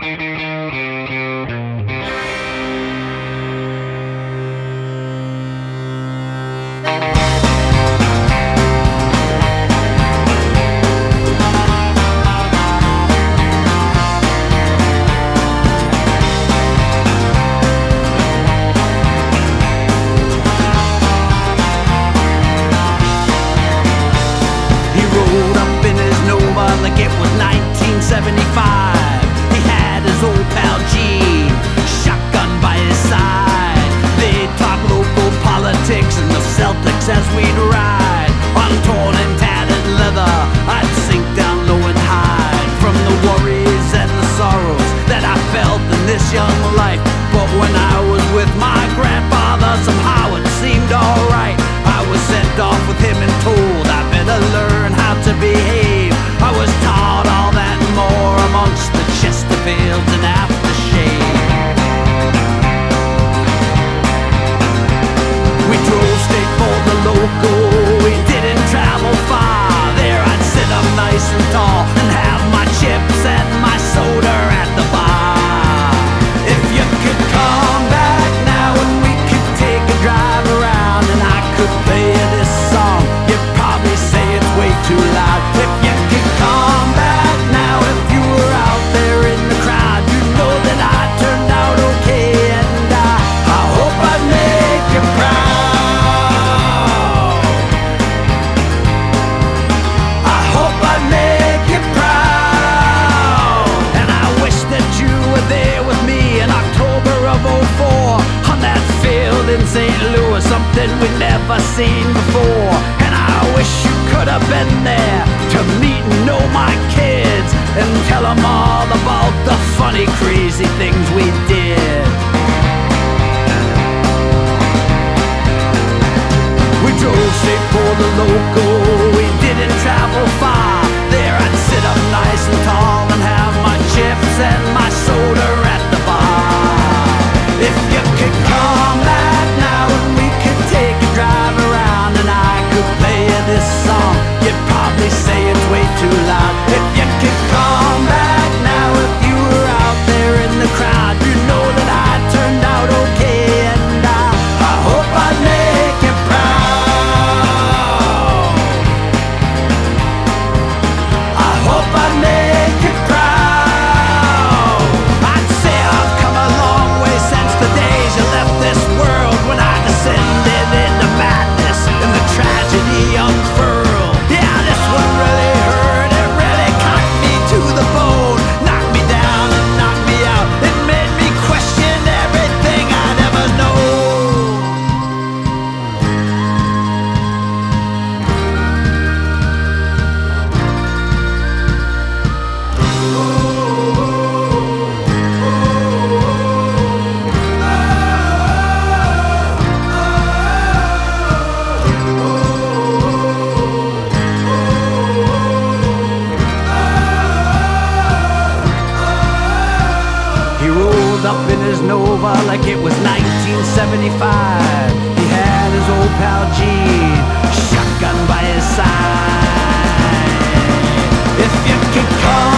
Like it was 1975. He had his old pal Gene, shotgun by his side. They'd talk local politics and the Celtics as we'd ride. On torn and tattered leather, I'd sink down low and hide from the worries and the sorrows that I felt in this young life. But when I was with my grandfather, somehow it seemed alright. I was sent off with him and told I better learn how to behave. I was taught all that and more amongst the Chesterfields and aftershave. We drove straight for the local, we didn't travel far. There I'd sit up nice and tall and have my chips and my soda at the bar. If you could come back now and we could take a drive around and I could play you this song, you'd probably say it's way too loud. If you could come back now, if you were out there in the crowd, you'd know that I turned out okay. And I hope I'd make you proud. I hope I'd make you proud. And I wish that you were there with me in October of '04 on that field in St. Louis, something we'd never seen before. And I wish you could have been there to meet and know my kids and tell them all about the funny, crazy things we did. We drove straight for the local, we didn't travel far. There I'd sit up nice and tall and have my chips and my soda at the bar. If you could come back now and we could take a drive around and I could play you this song, you'd probably say it's way too loud. If you could come back now, if you were out there in the crowd, you know that I turned out okay. And I hope I'd make you proud. I hope I'd make you proud. I'd say I've come a long way since the days you left this world, when I descended into madness and the tragedy unfurled. Yeah, this one really hurt, it really cut me to the bone, knocked me down and knocked me out. It made me question everything I'd ever known. He rolled up in his Nova like it was 1975. He had his old pal Gene, shotgun by his side. If you could come